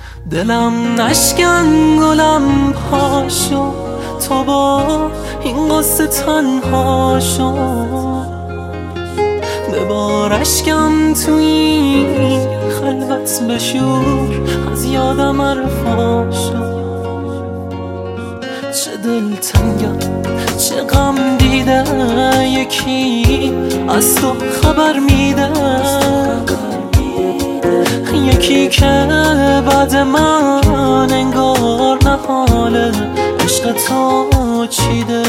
دلم نشکن گلم پاشو، تو با این قصه تنها شو. ببار اشکم تو این خلوت بشور، از یادم حرفا شو. چه دلتنگم چه غم دیده، یکی از تو خبر میده، یکی که بعد من انگار نهاله عشق تو چیده.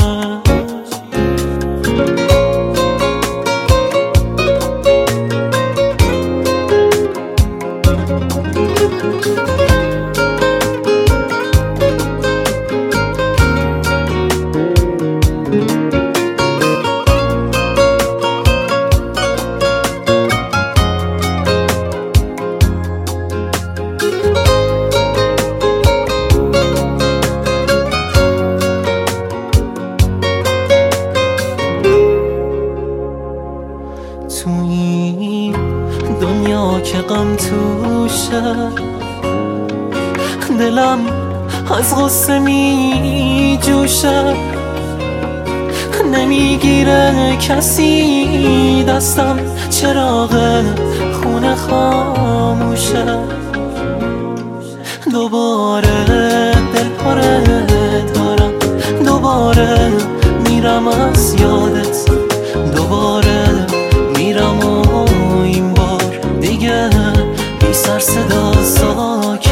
تو این دنیا که غم توشه، دلم از غصه می جوشه. نمیگیره کسی دستم، چراغ خونه خاموشه. دوباره دل پره دارم، دوباره میرم از یادت، دوباره میرم و این بار دیگه بی سر صدا ساکت.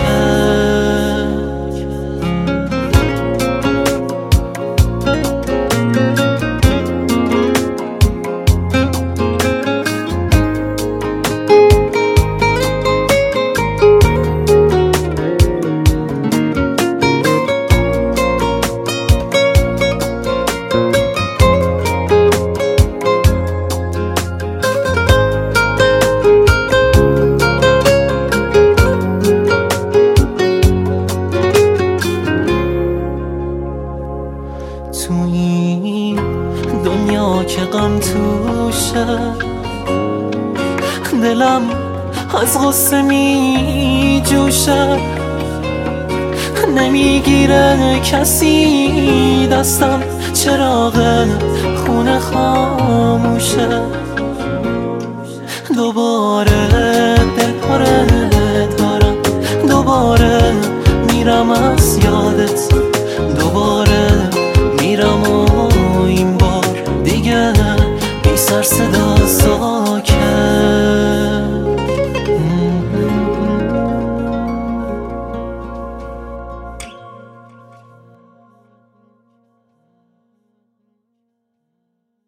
تو این دنیا که غم توشه، دلم از غصه می جوشه. نمیگیره کسی دستم، چراغ خونه خاموشه. دوباره دل پره دارم، دوباره میرم از یادت،